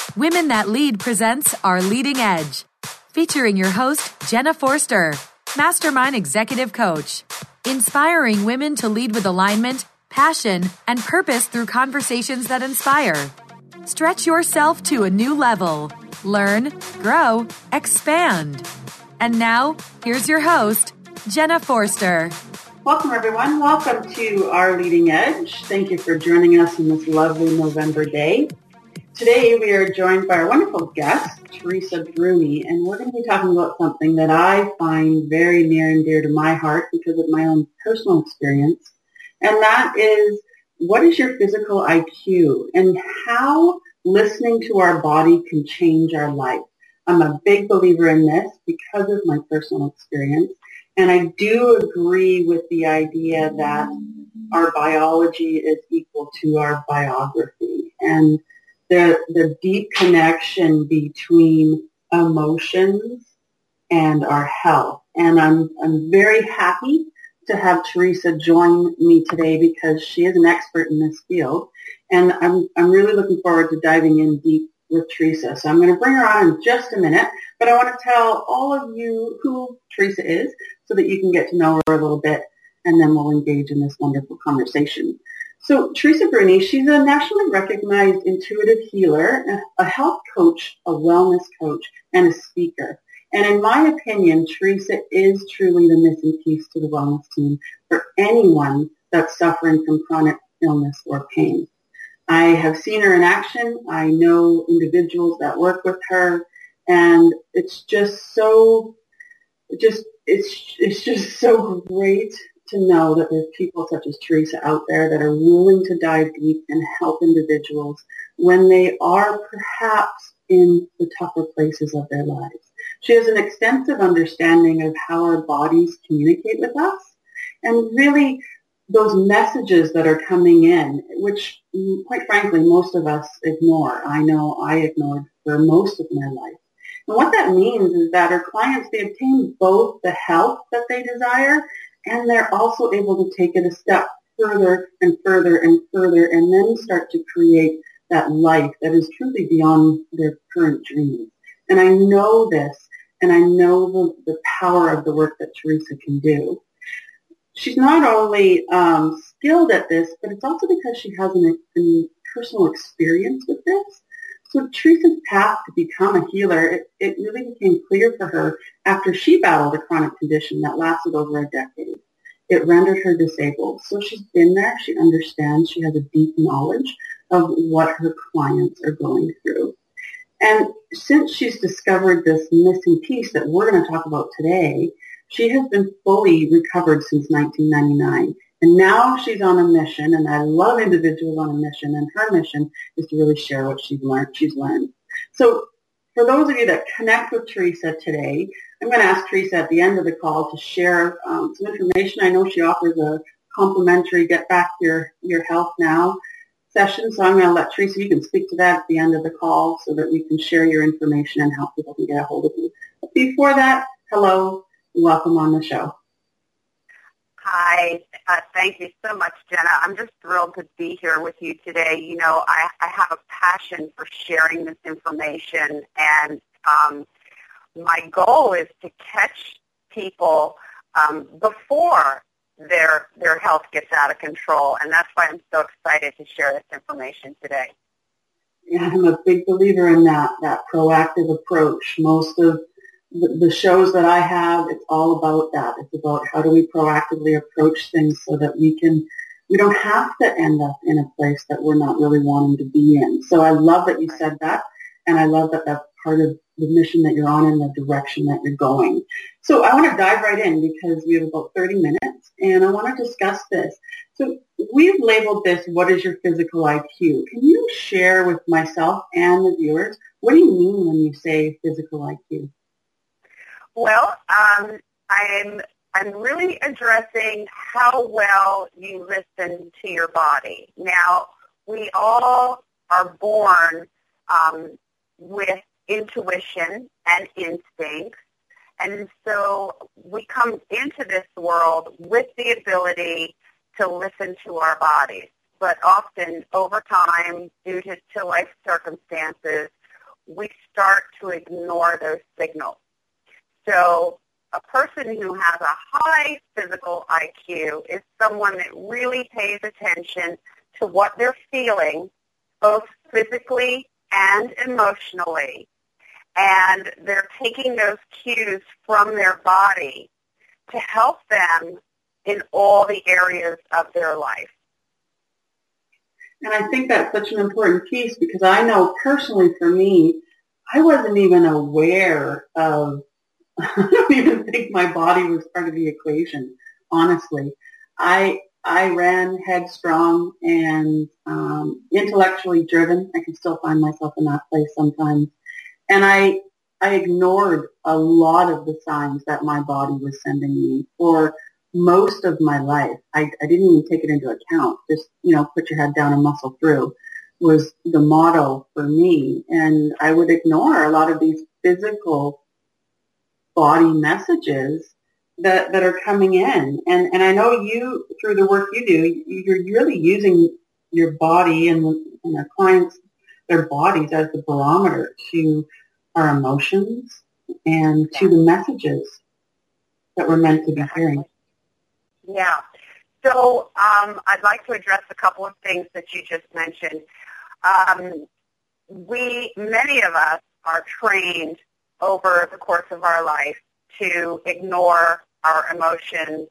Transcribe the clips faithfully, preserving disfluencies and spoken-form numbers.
Women That Lead presents Our Leading Edge, featuring your host, Jenna Forster, Mastermind Executive Coach, inspiring women to lead with alignment, passion, and purpose through conversations that inspire. Stretch yourself to a new level. Learn, grow, expand. And now, here's your host, Jenna Forster. Welcome, everyone. Welcome to Our Leading Edge. Thank you for joining us on this lovely November day. Today, we are joined by our wonderful guest, Teresa Bruni, and we're going to be talking about something that I find very near and dear to my heart because of my own personal experience, and that is, what is your physical I Q and how listening to our body can change our life? I'm a big believer in this because of my personal experience. And I do agree with the idea that our biology is equal to our biography, and the the deep connection between emotions and our health. And I'm I'm very happy to have Teresa join me today because she is an expert in this field, and I'm I'm really looking forward to diving in deep with Teresa. So I'm going to bring her on in just a minute, but I want to tell all of you who Teresa is so that you can get to know her a little bit, and then we'll engage in this wonderful conversation. So Teresa Bruni, she's a nationally recognized intuitive healer, a health coach, a wellness coach, and a speaker. And in my opinion, Teresa is truly the missing piece to the wellness team for anyone that's suffering from chronic illness or pain. I have seen her in action. I know individuals that work with her, and it's just so, just it's it's just so great to know that there's people such as Teresa out there that are willing to dive deep and help individuals when they are perhaps in the tougher places of their lives. She has an extensive understanding of how our bodies communicate with us, and really those messages that are coming in, which, quite frankly, most of us ignore. I know I ignored for most of my life. And what that means is that our clients, they obtain both the health that they desire, and they're also able to take it a step further and further and further, and then start to create that life that is truly beyond their current dreams. And I know this, and I know the, the power of the work that Teresa can do. She's not only um, skilled at this, but it's also because she has an, an personal experience with this. So Teresa's path to become a healer, it, it really became clear for her after she battled a chronic condition that lasted over a decade. It rendered her disabled. So she's been there. She understands. She has a deep knowledge of what her clients are going through. And since she's discovered this missing piece that we're going to talk about today, she has been fully recovered since nineteen ninety-nine. And now she's on a mission, and I love individuals on a mission, and her mission is to really share what she's learned. She's learned. So for those of you that connect with Teresa today, I'm going to ask Teresa at the end of the call to share um, some information. I know she offers a complimentary Get Back Your, Your Health Now session, so I'm going to let Teresa, you can speak to that at the end of the call so that we can share your information and how people can get a hold of you. But before that, hello, welcome on the show. Hi, uh, thank you so much, Jenna. I'm just thrilled to be here with you today. You know, I, I have a passion for sharing this information, and um, my goal is to catch people um, before their their health gets out of control, and that's why I'm so excited to share this information today. Yeah, I'm a big believer in that, that proactive approach. Most of the shows that I have, it's all about that. It's about how do we proactively approach things so that we can, we don't have to end up in a place that we're not really wanting to be in. So I love that you said that, and I love that that's part of the mission that you're on and the direction that you're going. So I want to dive right in because we have about thirty minutes, and I want to discuss this. So we've labeled this, what is your physical I Q? Can you share with myself and the viewers, what do you mean when you say physical I Q? Well, um, I'm I'm really addressing how well you listen to your body. Now, we all are born um, with intuition and instincts, and so we come into this world with the ability to listen to our bodies. But often, over time, due to, to life circumstances, we start to ignore those signals. So a person who has a high physical I Q is someone that really pays attention to what they're feeling, both physically and emotionally. And they're taking those cues from their body to help them in all the areas of their life. And I think that's such an important piece because I know personally for me, I wasn't even aware of, I don't even think my body was part of the equation, honestly. I I ran headstrong and um, intellectually driven. I can still find myself in that place sometimes. And I I ignored a lot of the signs that my body was sending me for most of my life. I, I didn't even take it into account. Just, you know, put your head down and muscle through was the motto for me. And I would ignore a lot of these physical body messages that, that are coming in. And, and I know you, through the work you do, you're really using your body and, and our clients, their bodies as the barometer to our emotions and to the messages that we're meant to be hearing. Yeah. So um, I'd like to address a couple of things that you just mentioned. Um, we, many of us are trained over the course of our life to ignore our emotions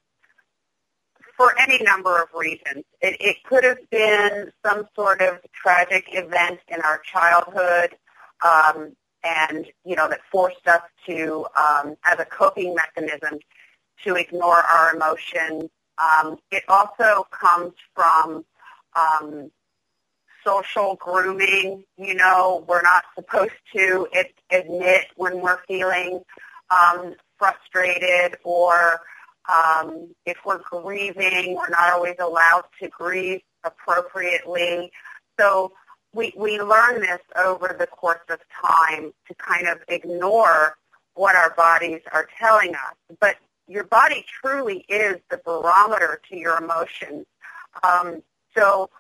for any number of reasons. It, it could have been some sort of tragic event in our childhood, um, and, you know, that forced us to, um, as a coping mechanism, to ignore our emotions. Um, it also comes from um, social grooming. You know, we're not supposed to ad- admit when we're feeling um, frustrated, or um, if we're grieving, we're not always allowed to grieve appropriately. So we, we learn this over the course of time to kind of ignore what our bodies are telling us. But your body truly is the barometer to your emotions. Um, so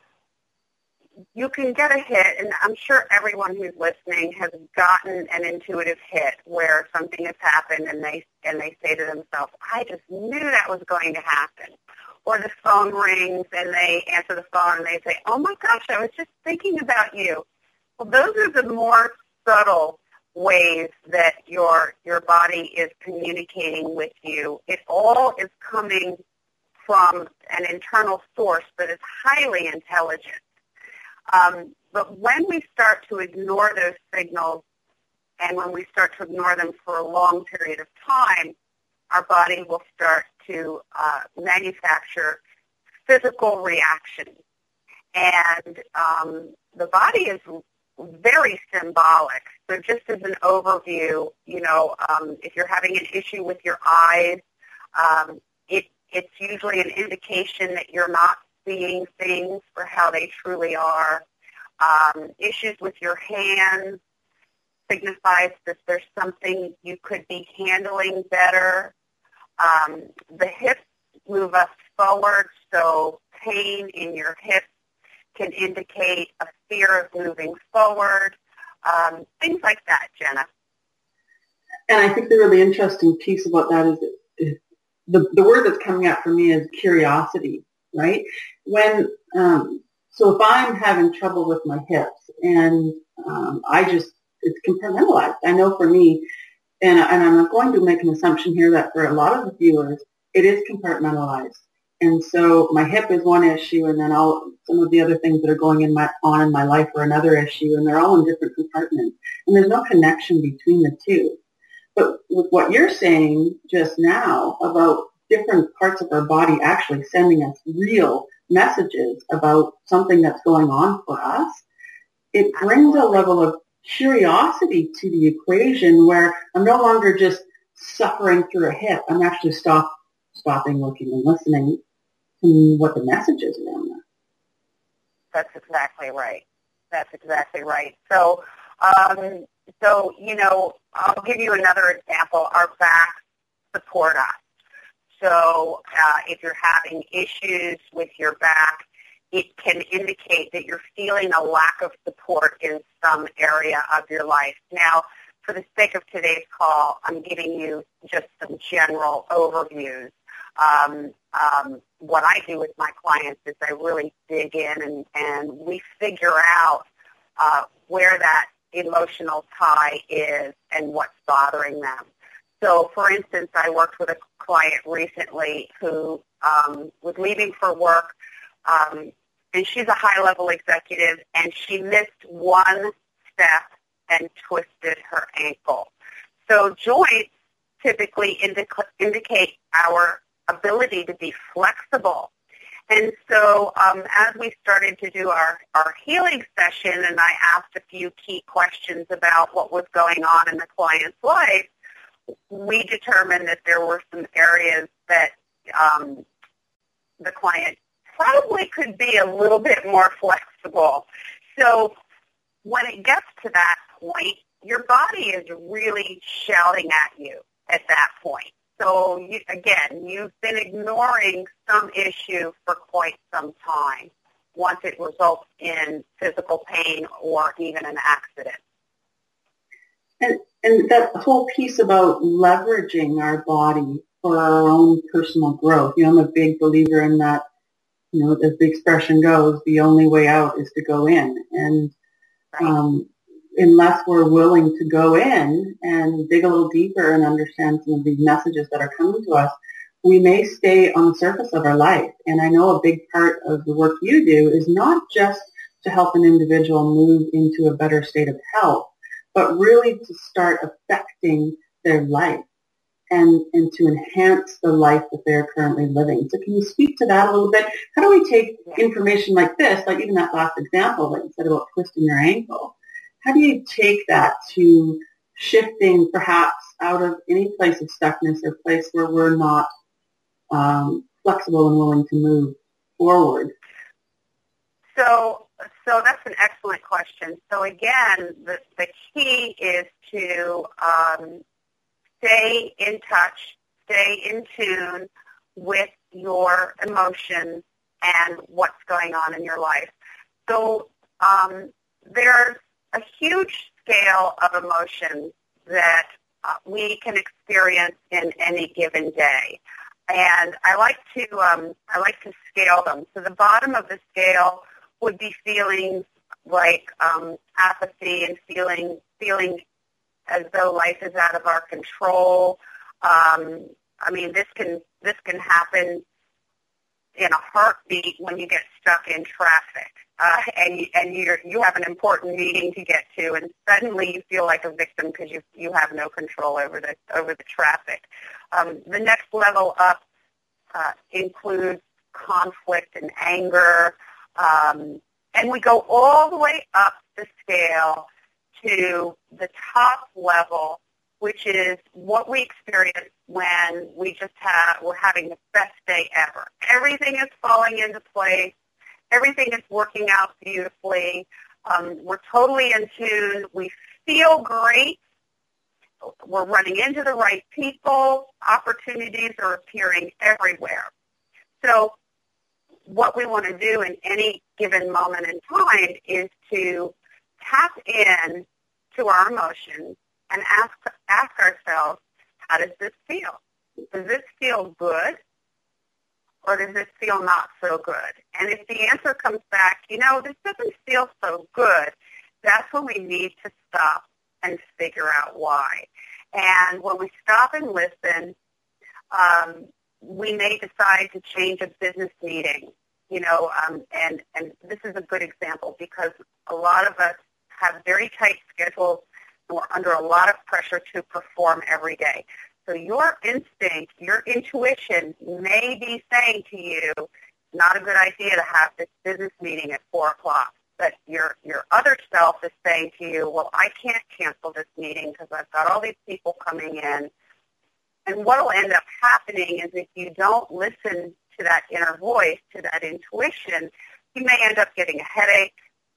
you can get a hit, and I'm sure everyone who's listening has gotten an intuitive hit where something has happened and they and they say to themselves, I just knew that was going to happen. Or the phone rings and they answer the phone and they say, oh my gosh, I was just thinking about you. Well, those are the more subtle ways that your your body is communicating with you. It all is coming from an internal source that is highly intelligent. Um, but when we start to ignore those signals, and when we start to ignore them for a long period of time, our body will start to uh, manufacture physical reactions. And um, the body is very symbolic. So just as an overview, you know, um, if you're having an issue with your eyes, um, it, it's usually an indication that you're not seeing things for how they truly are. Um, issues with your hands signifies that there's something you could be handling better. Um, the hips move us forward, so pain in your hips can indicate a fear of moving forward, um, things like that, Jenna. And I think the really interesting piece about that is, is the, the word that's coming out for me is curiosity, right? When um, so if I'm having trouble with my hips and um, I just, it's compartmentalized. I know for me, and, and I'm going to make an assumption here that for a lot of the viewers, it is compartmentalized. And so my hip is one issue, and then all some of the other things that are going in my, on in my life are another issue, and they're all in different compartments. And there's no connection between the two. But with what you're saying just now about different parts of our body actually sending us real messages about something that's going on for us, it brings a level of curiosity to the equation where I'm no longer just suffering through a hip. I'm actually stop, stopping, looking, and listening to what the message is around that. That's exactly right. That's exactly right. So, um, so you know, I'll give you another example. Our backs support us. So uh, if you're having issues with your back, it can indicate that you're feeling a lack of support in some area of your life. Now, for the sake of today's call, I'm giving you just some general overviews. Um, um, what I do with my clients is I really dig in and, and we figure out uh, where that emotional tie is and what's bothering them. So, for instance, I worked with a client recently who um, was leaving for work, um, and she's a high-level executive, and she missed one step and twisted her ankle. So joints typically indica- indicate our ability to be flexible. And so um, as we started to do our, our healing session and I asked a few key questions about what was going on in the client's life, we determined that there were some areas that um, the client probably could be a little bit more flexible. So when it gets to that point, your body is really shouting at you at that point. So, you, again, you've been ignoring some issue for quite some time once it results in physical pain or even an accident. And, and that whole piece about leveraging our body for our own personal growth, you know, I'm a big believer in that, you know, as the expression goes, the only way out is to go in. And um, unless we're willing to go in and dig a little deeper and understand some of these messages that are coming to us, we may stay on the surface of our life. And I know a big part of the work you do is not just to help an individual move into a better state of health, but really to start affecting their life and, and to enhance the life that they're currently living. So can you speak to that a little bit? How do we take information like this, like even that last example that you said about twisting your ankle, how do you take that to shifting perhaps out of any place of stuckness or place where we're not um, flexible and willing to move forward? So so that's an excellent question. So again, the, the key is to um, stay in touch, stay in tune with your emotions and what's going on in your life. So um, there's a huge scale of emotions that uh, we can experience in any given day. And I like to um, I like to scale them. So the bottom of the scale would be feelings like um, apathy and feeling feeling as though life is out of our control. Um, I mean, this can this can happen in a heartbeat when you get stuck in traffic, uh, and you, and you you have an important meeting to get to, and suddenly you feel like a victim because you you have no control over the over the traffic. Um, the next level up uh, includes conflict and anger, um, and we go all the way up the scale to the top level, which is what we experience when we just have, we're having the best day ever. Everything is falling into place. Everything is working out beautifully. Um, we're totally in tune. We feel great. We're running into the right people. Opportunities are appearing everywhere. So what we want to do in any given moment in time is to tap in to our emotions and ask ask ourselves, how does this feel? Does this feel good, or does this feel not so good? And if the answer comes back, you know, this doesn't feel so good, that's when we need to stop and figure out why. And when we stop and listen, um, we may decide to change a business meeting, you know, um, and, and this is a good example because a lot of us have very tight schedules and we're under a lot of pressure to perform every day. So your instinct, your intuition may be saying to you, not a good idea to have this business meeting at four o'clock. But your your other self is saying to you, well, I can't cancel this meeting because I've got all these people coming in. And what will end up happening is if you don't listen to that inner voice, to that intuition, you may end up getting a headache.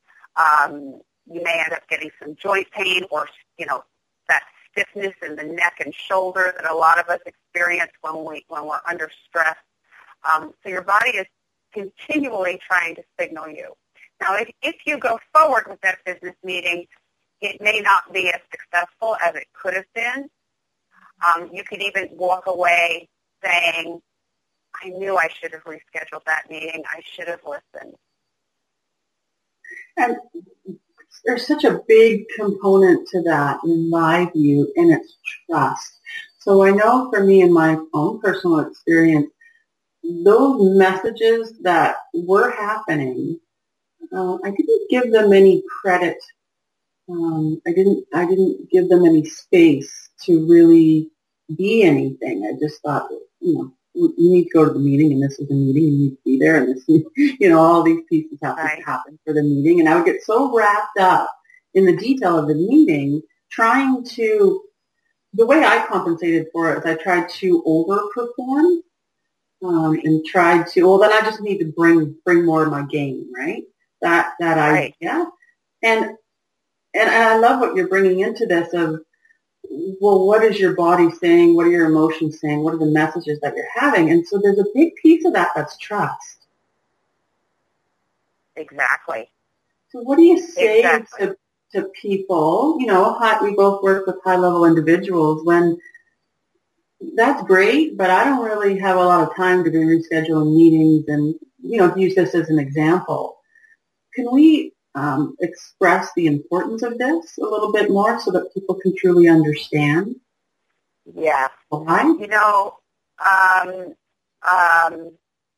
Um, you may end up getting some joint pain or, you know, that stiffness in the neck and shoulder that a lot of us experience when, we, when we're under stress. Um, so your body is continually trying to signal you. Now, if, if you go forward with that business meeting, it may not be as successful as it could have been. Um, you could even walk away saying, I knew I should have rescheduled that meeting. I should have listened. And there's such a big component to that, in my view, and it's trust. So I know for me, in my own personal experience, those messages that were happening, uh, I didn't give them any credit. Um, I didn't. I didn't give them any space to really be anything. I just thought, you know, you need to go to the meeting, and this is a meeting, you need to be there, and this, you know, all these pieces have right. to happen for the meeting. And I would get so wrapped up in the detail of the meeting, trying to. The way I compensated for it is I tried to overperform. Um, and tried to, well, then I just need to bring bring more of my game, right? That that right. idea, and and I love what you're bringing into this of, well, what is your body saying? What are your emotions saying? What are the messages that you're having? And so there's a big piece of that that's trust. Exactly. So what do you say exactly. to to people? You know, high, we both work with high level individuals when. That's great, but I don't really have a lot of time to be rescheduling meetings and, you know, use this as an example. Can we um, express the importance of this a little bit more so that people can truly understand? Yeah. Why? You know, um, um,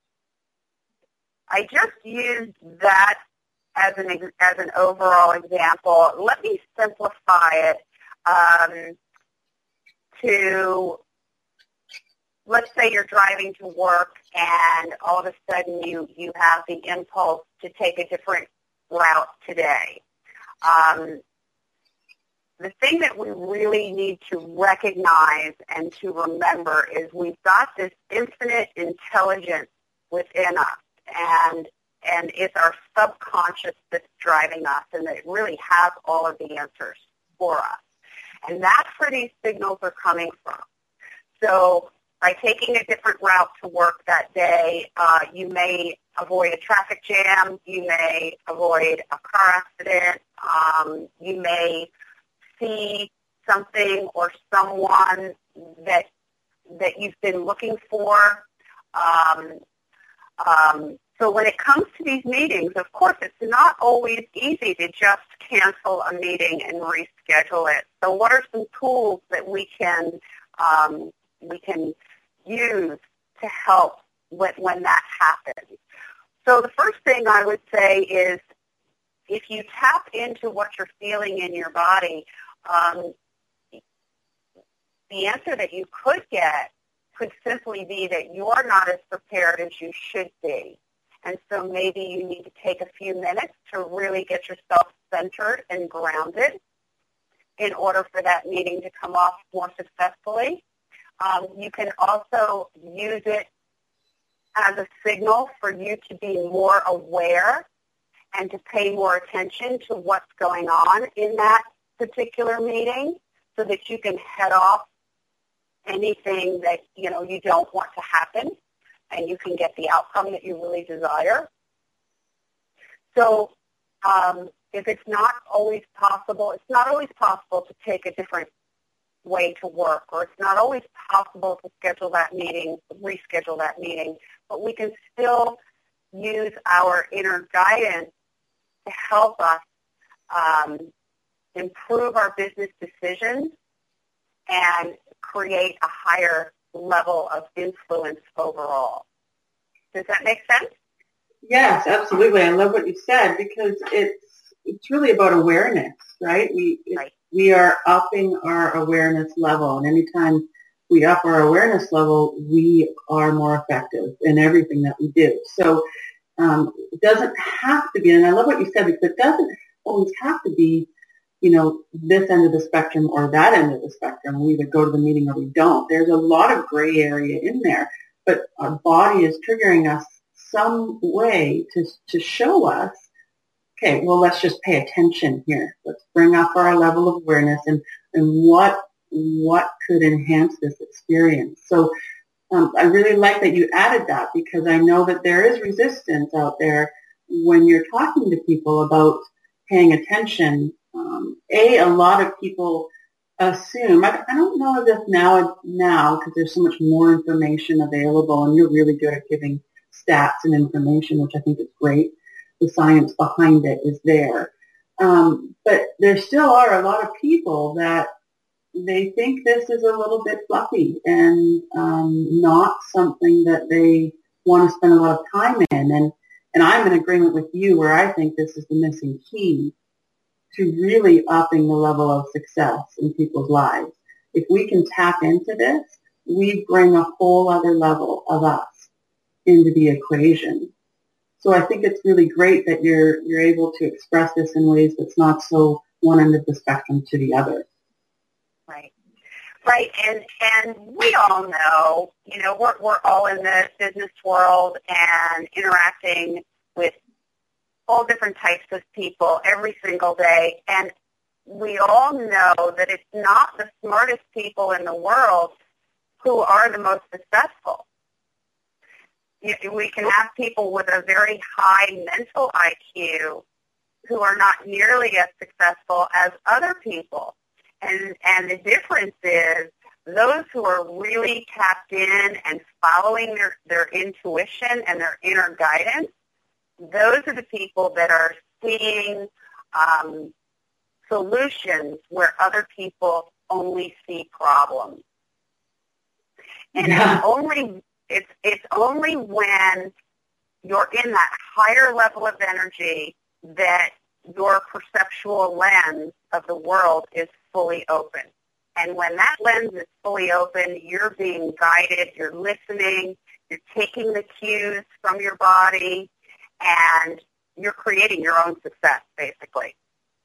I just used that as an as an overall example. Let me simplify it um, to. Let's say you're driving to work and all of a sudden you, you have the impulse to take a different route today. Um, the thing that we really need to recognize and to remember is we've got this infinite intelligence within us, and and it's our subconscious that's driving us, and it really has all of the answers for us. And that's where these signals are coming from. So by taking a different route to work that day, uh, you may avoid a traffic jam, you may avoid a car accident, um, you may see something or someone that that you've been looking for. Um, um, so when it comes to these meetings, of course, it's not always easy to just cancel a meeting and reschedule it. So what are some tools that we can um, we can use to help when, when that happens? So the first thing I would say is if you tap into what you're feeling in your body, um, the answer that you could get could simply be that you're not as prepared as you should be. And so maybe you need to take a few minutes to really get yourself centered and grounded in order for that meeting to come off more successfully. Um, you can also use it as a signal for you to be more aware and to pay more attention to what's going on in that particular meeting so that you can head off anything that, you know, you don't want to happen and you can get the outcome that you really desire. So um, if it's not always possible, it's not always possible to take a different way to work, or it's not always possible to schedule that meeting, reschedule that meeting, but we can still use our inner guidance to help us um, improve our business decisions and create a higher level of influence overall. Does that make sense? Yes, absolutely. I love what you said because it's it's really about awareness, right? We right. we are upping our awareness level, and anytime we up our awareness level, we are more effective in everything that we do. So um, it doesn't have to be, and I love what you said because it doesn't always have to be, you know, this end of the spectrum or that end of the spectrum. We either go to the meeting or we don't. There's a lot of gray area in there, but our body is triggering us some way to to show us, okay, well, let's just pay attention here. Let's bring up our level of awareness and, and what what could enhance this experience. So um, I really like that you added that, because I know that there is resistance out there when you're talking to people about paying attention. Um, a, a lot of people assume, I, I don't know if now, now, because there's so much more information available, and you're really good at giving stats and information, which I think is great. The science behind it is there. Um, but there still are a lot of people that they think this is a little bit fluffy and um, not something that they want to spend a lot of time in. And, and I'm in agreement with you where I think this is the missing key to really upping the level of success in people's lives. If we can tap into this, we bring a whole other level of us into the equation. So I think it's really great that you're you're able to express this in ways that's not so one end of the spectrum to the other. Right. Right. And and we all know, you know, we're we're all in the business world and interacting with all different types of people every single day. And we all know that it's not the smartest people in the world who are the most successful. We can have people with a very high mental I Q who are not nearly as successful as other people. And, and the difference is those who are really tapped in and following their, their intuition and their inner guidance, those are the people that are seeing um, solutions where other people only see problems. And yeah. it's only it's it's only when you're in that higher level of energy that your perceptual lens of the world is fully open. And when that lens is fully open, you're being guided, you're listening, you're taking the cues from your body, and you're creating your own success, basically.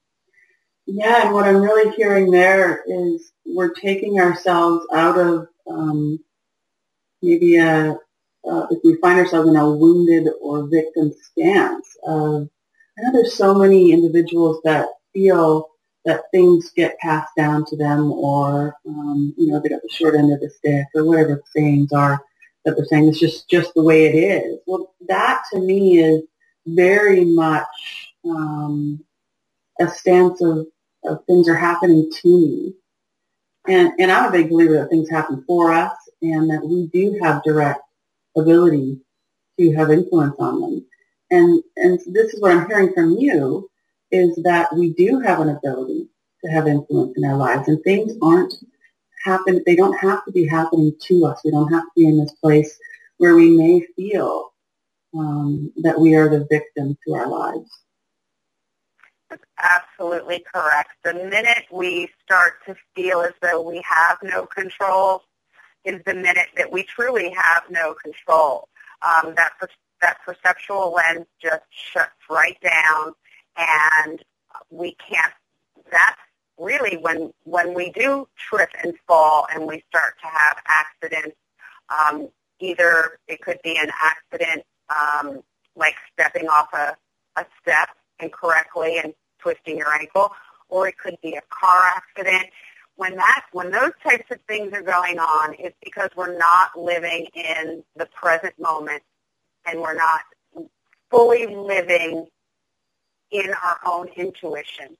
Yeah, and what I'm really hearing there is we're taking ourselves out of um, maybe a, uh, if we find ourselves in a wounded or victim stance of, I know there's so many individuals that feel that things get passed down to them, or, um, you know, they got the short end of the stick, or whatever the sayings are that they're saying. It's just, just the way it is. Well, that to me is very much um, a stance of, of things are happening to me. And, and I'm a big believer that things happen for us and that we do have direct ability to have influence on them. And, and this is what I'm hearing from you, is that we do have an ability to have influence in our lives, and things aren't happen. They don't have to be happening to us. We don't have to be in this place where we may feel um, that we are the victim to our lives. That's absolutely correct. The minute we start to feel as though we have no control is the minute that we truly have no control. Um, that per- that perceptual lens just shuts right down, and we can't. That's really when when we do trip and fall and we start to have accidents. Um, either it could be an accident um, like stepping off a, a step incorrectly and twisting your ankle, or it could be a car accident. When that when those types of things are going on, it's because we're not living in the present moment, and we're not fully living in our own intuition.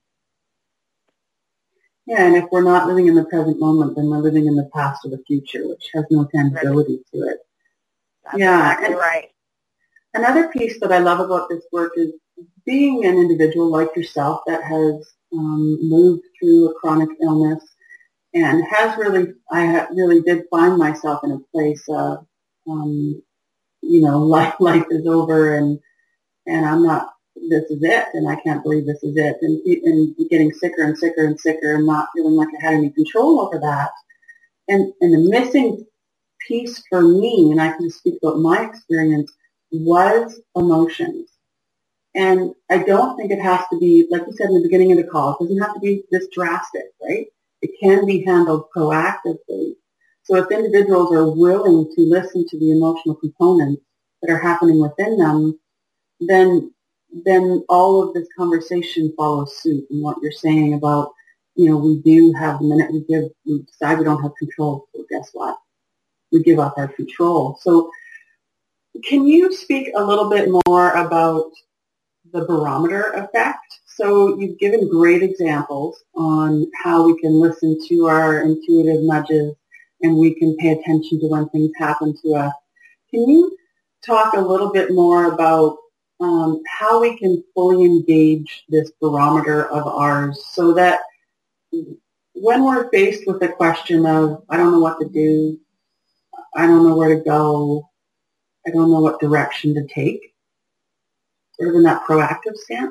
Yeah, and if we're not living in the present moment, then we're living in the past or the future, which has no tangibility to it. That's yeah, exactly right. Another piece that I love about this work is being an individual like yourself that has um, moved through a chronic illness and has really, I ha- really did find myself in a place of, um, you know, life, life is over and and I'm not, this is it, and I can't believe this is it, and, and getting sicker and sicker and sicker and not feeling like I had any control over that. And, and the missing piece for me, and I can just speak about my experience, was emotions. And I don't think it has to be, like you said in the beginning of the call, it doesn't have to be this drastic, right? It can be handled proactively. So if individuals are willing to listen to the emotional components that are happening within them, then then all of this conversation follows suit. And what you're saying about, you know, we do have, the minute we give, we decide we don't have control, so guess what? We we give up our control. So can you speak a little bit more about the barometer effect? So you've given great examples on how we can listen to our intuitive nudges and we can pay attention to when things happen to us. Can you talk a little bit more about um, how we can fully engage this barometer of ours so that when we're faced with the question of, I don't know what to do, I don't know where to go, I don't know what direction to take, sort of in that proactive stance?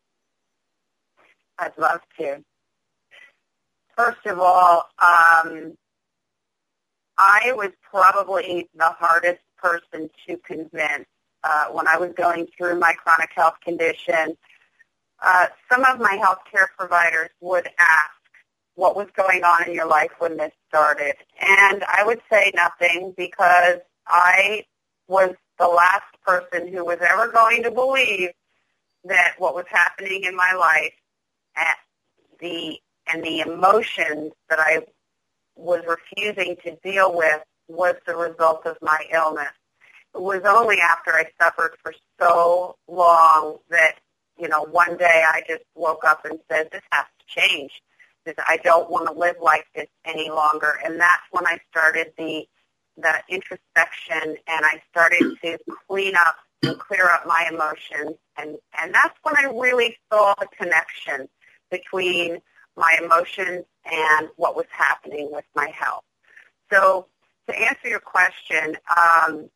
I'd love to. First of all, um, I was probably the hardest person to convince uh, when I was going through my chronic health condition. Uh, some of my healthcare providers would ask, what was going on in your life when this started? And I would say nothing because I was the last person who was ever going to believe that what was happening in my life at the and the emotions that I was refusing to deal with was the result of my illness. It was only after I suffered for so long that, you know, one day I just woke up and said, this has to change. This, I don't want to live like this any longer. And that's when I started the the introspection, and I started to clean up and clear up my emotions. And, and that's when I really saw the connection between my emotions and what was happening with my health. So to answer your question, um,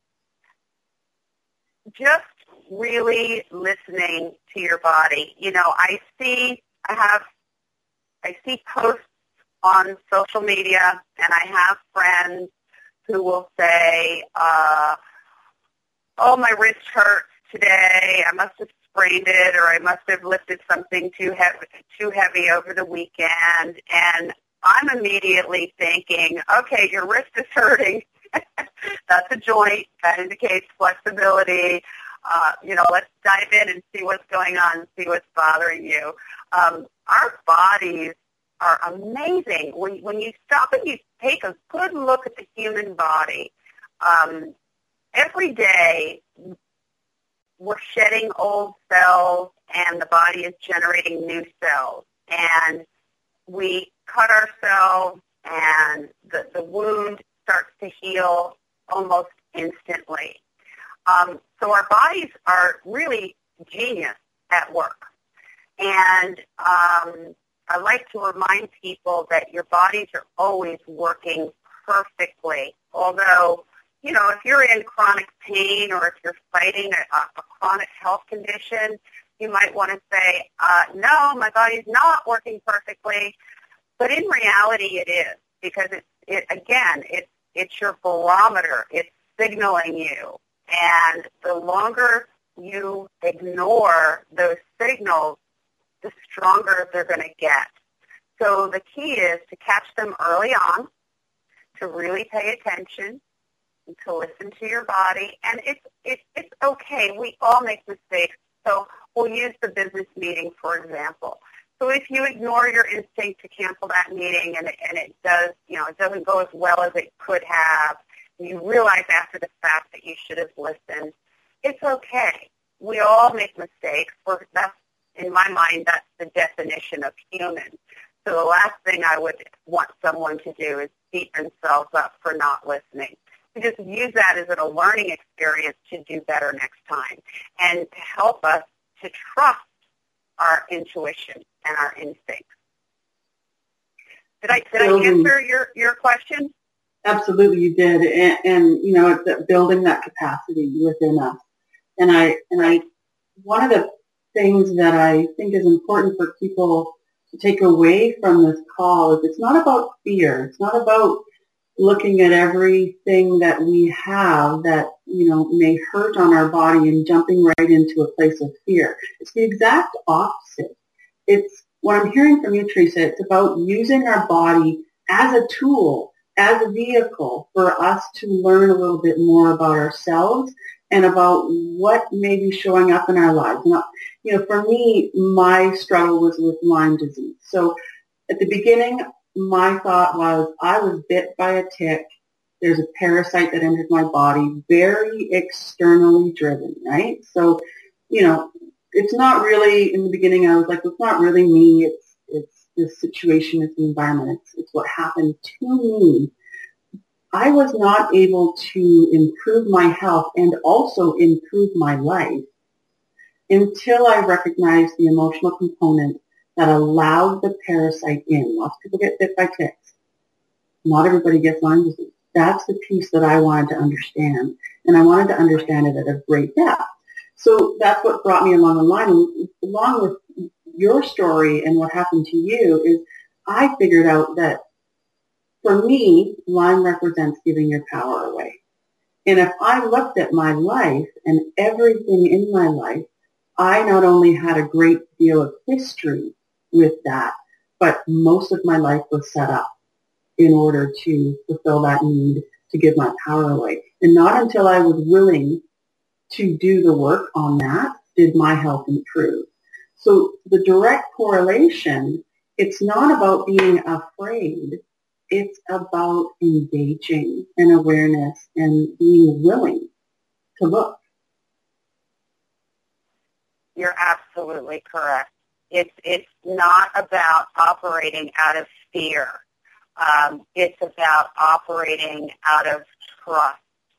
just really listening to your body. You know, I see, I have, I see posts on social media, and I have friends who will say, uh, oh, my wrist hurts today, I must have sprained it, or I must have lifted something too heavy, too heavy over the weekend. And I'm immediately thinking, okay, your wrist is hurting. That's a joint. That indicates flexibility. Uh, you know, let's dive in and see what's going on and see what's bothering you. Um, our bodies are amazing. When, when you stop and you take a good look at the human body, um, every day we're shedding old cells and the body is generating new cells. And we cut ourselves and the, the wound starts to heal almost instantly. Um, so our bodies are really genius at work. And um, I like to remind people that your bodies are always working perfectly. Although, you know, if you're in chronic pain or if you're fighting a, a chronic health condition, you might want to say, uh, no, my body's not working perfectly. But in reality, it is, because it's, it, again, it's, it's your barometer. It's signaling you. And the longer you ignore those signals, the stronger they're going to get. So the key is to catch them early on, to really pay attention, and to listen to your body. And it's, it's, it's okay. We all make mistakes. So we'll use the business meeting, for example. So if you ignore your instinct to cancel that meeting and it, and it does, you know, it doesn't go as well as it could have, you realize after the fact that you should have listened, it's okay. We all make mistakes. We're, that's, in my mind, that's the definition of human. So the last thing I would want someone to do is beat themselves up for not listening. Just use that as a learning experience to do better next time and to help us to trust our intuition and our instincts. Did I, did I answer your, your question? Absolutely, you did, and, and you know, it's building that capacity within us. And I, and I, one of the things that I think is important for people to take away from this call is it's not about fear. It's not about looking at everything that we have that, you know, may hurt on our body and jumping right into a place of fear. It's the exact opposite. It's what I'm hearing from you, Teresa. It's about using our body as a tool, as a vehicle for us to learn a little bit more about ourselves and about what may be showing up in our lives. Now, you know, for me, my struggle was with Lyme disease. So at the beginning, my thought was I was bit by a tick There's a parasite that enters my body, very externally driven, right? So, you know, it's not really, in the beginning I was like, it's not really me, it's, it's this situation, it's the environment, it's, it's what happened to me. I was not able to improve my health and also improve my life until I recognized the emotional component that allowed the parasite in. Lots of people get bit by ticks. Not everybody gets Lyme disease. That's the piece that I wanted to understand, and I wanted to understand it at a great depth. So that's what brought me along the line. Along with your story and what happened to you is I figured out that for me, Lyme represents giving your power away. And if I looked at my life and everything in my life, I not only had a great deal of history with that, but most of my life was set up in order to fulfill that need to give my power away. And not until I was willing to do the work on that did my health improve. So the direct correlation, it's not about being afraid. It's about engaging and awareness and being willing to look. You're absolutely correct. It's it's not about operating out of fear. Um, it's about operating out of trust.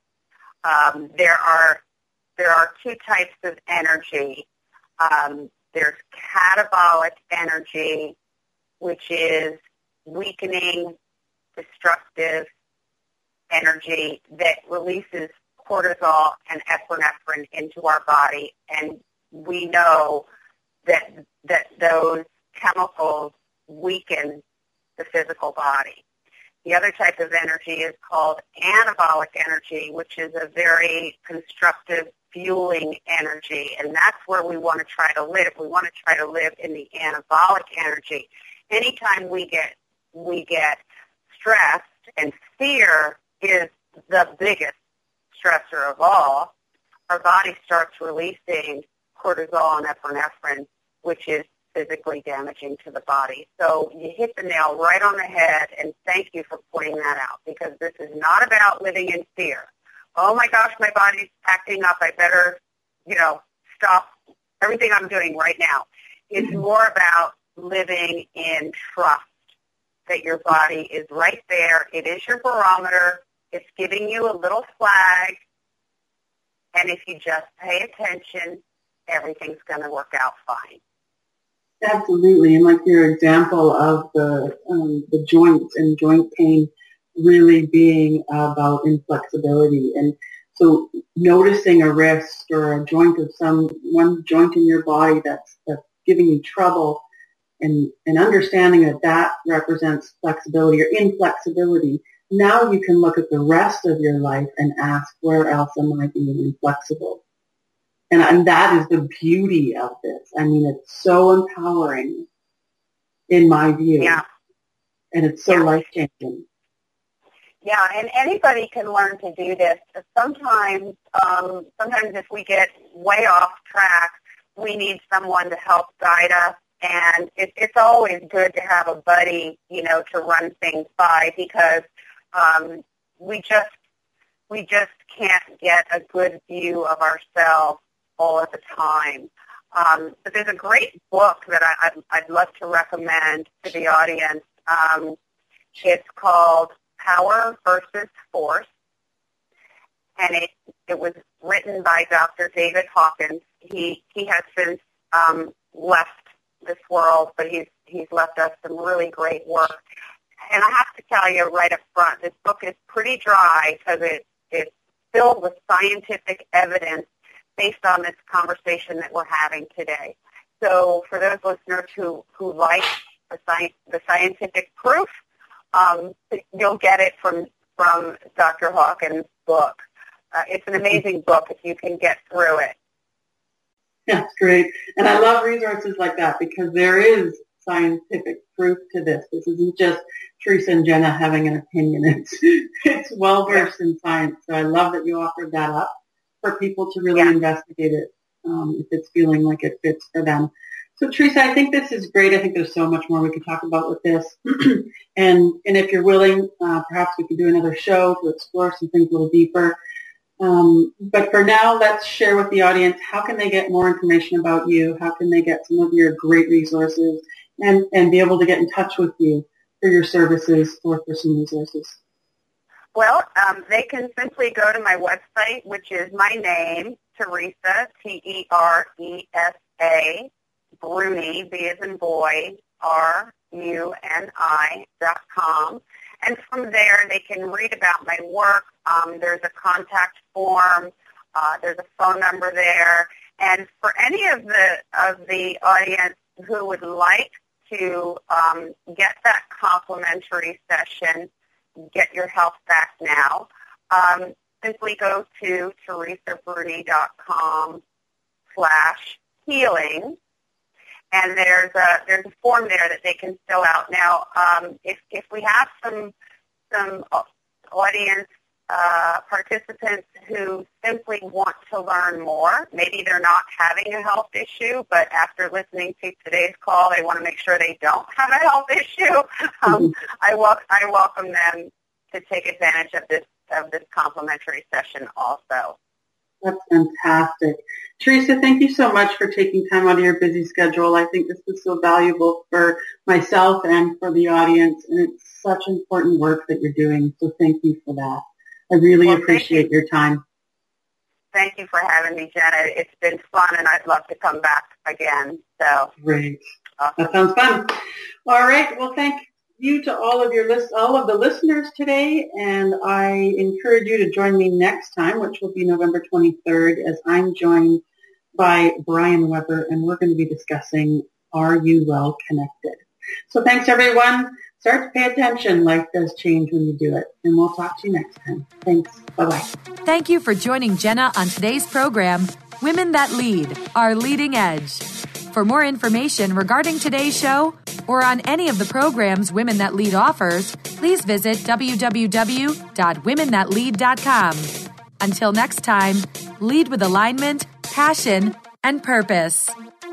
Um, there are there are two types of energy. Um, there's catabolic energy, which is weakening, destructive energy that releases cortisol and epinephrine into our body, and we know that that those chemicals weaken the physical body. The other type of energy is called anabolic energy, which is a very constructive, fueling energy, and that's where we want to try to live. We want to try to live in the anabolic energy. Anytime we get we get stressed, and fear is the biggest stressor of all, our body starts releasing cortisol and epinephrine, which is physically damaging to the body. So you hit the nail right on the head, and thank you for pointing that out, because this is not about living in fear. Oh my gosh, my body's acting up. I better, you know, stop everything I'm doing right now. It's more about living in trust that your body is right there. It is your barometer. It's giving you a little flag. And if you just pay attention, everything's going to work out fine. Absolutely. And like your example of the um, the joints and joint pain really being about inflexibility. And so noticing a wrist or a joint of some, one joint in your body that's, that's giving you trouble, and, and understanding that that represents flexibility or inflexibility, now you can look at the rest of your life and ask, where else am I being inflexible? And, and that is the beauty of this. I mean, it's so empowering in my view. Yeah. And it's so yeah. life-changing. Yeah, and anybody can learn to do this. Sometimes, um, sometimes if we get way off track, we need someone to help guide us. And it, it's always good to have a buddy, you know, to run things by, because um, we just we just can't get a good view of ourselves all at the time. Um, but there's a great book that I, I'd, I'd love to recommend to the audience. Um, it's called Power versus Force, and it it was written by Doctor David Hawkins. He he has since um, left this world, but he's he's left us some really great work. And I have to tell you right up front, this book is pretty dry because it it's filled with scientific evidence based on this conversation that we're having today. So for those listeners who, who like the, science, the scientific proof, um, you'll get it from, from Doctor Hawkins' book. Uh, it's an amazing book if you can get through it. That's great. And I love resources like that because there is scientific proof to this. This isn't just Teresa and Jenna having an opinion. It's, it's well-versed in science. So I love that you offered that up for people to really yeah. investigate it um, if it's feeling like it fits for them. So Teresa, I think this is great. I think there's so much more we could talk about with this. and and if you're willing, uh, perhaps we could do another show to explore some things a little deeper. Um, but for now, let's share with the audience, how can they get more information about you? How can they get some of your great resources and, and be able to get in touch with you for your services or for some resources? Well, um, they can simply go to my website, which is my name, Teresa, T E R E S A, Bruni, B as in boy, R U N I dot com. And from there, they can read about my work. Um, there's a contact form. Uh, there's a phone number there. And for any of the of the audience who would like to um, get that complimentary session, Get Your Health Back Now, um, simply go to teresabruni.com slash healing. And there's a there's a form there that they can fill out. Now, um, if if we have some some audience uh, participants who simply want to learn more, maybe they're not having a health issue, but after listening to today's call, they want to make sure they don't have a health issue. Um, I wel- I welcome them to take advantage of this of this complimentary session also. That's fantastic. Teresa, thank you so much for taking time out of your busy schedule. I think this is so valuable for myself and for the audience, and it's such important work that you're doing, so thank you for that. I really well, appreciate you. your time. Thank you for having me, Jenna. It's been fun, and I'd love to come back again. So Great. Awesome. That sounds fun. All right. Well, thank you to all of your list, all of the listeners today, and I encourage you to join me next time, which will be November twenty-third, as I'm joined by Brian Weber, and we're going to be discussing Are You Well Connected? So thanks, everyone. Start to pay attention. Life does change when you do it, and we'll talk to you next time. Thanks. Bye-bye. Thank you for joining Jenna on today's program, Women That Lead, Our Leading Edge. For more information regarding today's show or on any of the programs Women That Lead offers, please visit w w w dot women that lead dot com. Until next time, lead with alignment, passion, and purpose.